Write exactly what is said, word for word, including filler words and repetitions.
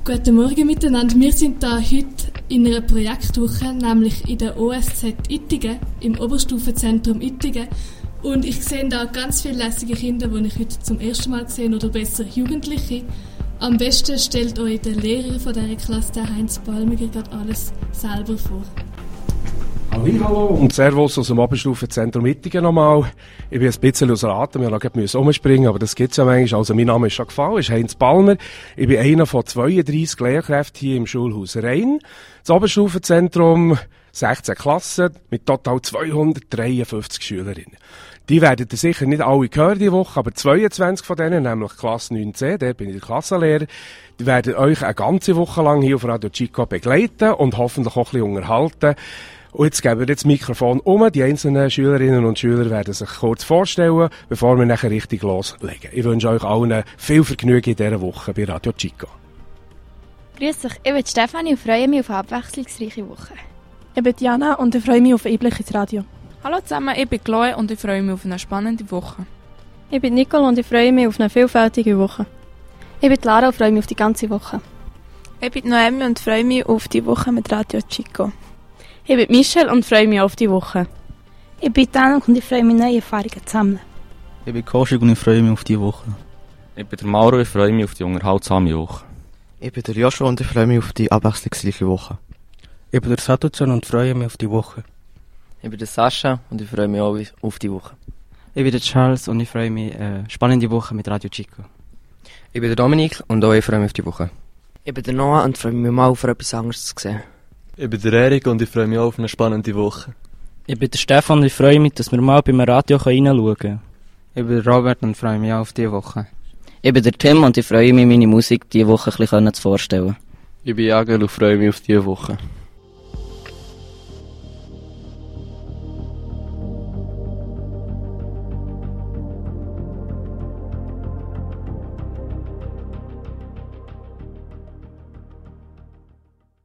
Guten Morgen miteinander. Wir sind da heute in einer Projektwoche, nämlich in der O S Z Ittigen, im Oberstufenzentrum Ittigen. Und ich sehe da ganz viele lässige Kinder, die ich heute zum ersten Mal sehe, oder besser Jugendliche. Am besten stellt euch der Lehrer von dieser Klasse, der Heinz Balmiger, gerade alles selber vor. Hallo und Servus aus dem Oberstufenzentrum Ittigen nochmal. Ich bin ein bisschen aus Atem, ich musste noch umspringen, aber das gibt es ja manchmal. Also mein Name ist schon gefallen, ist Heinz Balmer. Ich bin einer von zweiunddreissig Lehrkräften hier im Schulhaus Rhein. Das Oberstufenzentrum, sechzehn Klassen mit total zweihundertdreiundfünfzig Schülerinnen. Die werden ihr sicher nicht alle hören diese Woche, aber zweiundzwanzig von denen, nämlich Klasse neun C, der bin ich der Klassenlehrer, die werden euch eine ganze Woche lang hier auf Radio Chico begleiten und hoffentlich auch ein bisschen unterhalten. Und jetzt geben wir das Mikrofon um. Die einzelnen Schülerinnen und Schüler werden sich kurz vorstellen, bevor wir nachher richtig loslegen. Ich wünsche euch allen viel Vergnügen in dieser Woche bei Radio Chico. Grüß dich, ich bin Stefanie und freue mich auf eine abwechslungsreiche Woche. Ich bin Jana und ich freue mich auf Einblick ins Radio. Hallo zusammen, ich bin Chloe und ich freue mich auf eine spannende Woche. Ich bin Nicole und ich freue mich auf eine vielfältige Woche. Ich bin Lara und freue mich auf die ganze Woche. Ich bin Noemi und freue mich auf die Woche mit Radio Chico. Ich bin Michelle und freue mich auf die Woche. Ich bin Tanuk und ich freue mich, neue Erfahrungen zu sammeln. Ich bin Koschig und ich freue mich auf die Woche. Ich bin der Mauro und ich freue mich auf die unterhaltsame Woche. Ich bin der Joshua und ich freue mich auf die abwechslungsreiche Woche. Ich bin der Satuzan und freue mich auf die Woche. Ich bin der Sascha und ich freue mich auch auf die Woche. Ich bin der Charles und ich freue mich auf eine spannende Woche mit Radio Chico. Ich bin der Dominik und auch ich freue mich auf die Woche. Ich bin der Noah und freue mich mal auf etwas anderes zu sehen. Ich bin der Erik und ich freue mich auch auf eine spannende Woche. Ich bin der Stefan und ich freue mich, dass wir mal beim Radio reinschauen können. Ich bin der Robert und freue mich auch auf diese Woche. Ich bin der Tim und ich freue mich, meine Musik diese Woche ein bisschen zu vorstellen. Ich bin Jagel und freue mich auf diese Woche.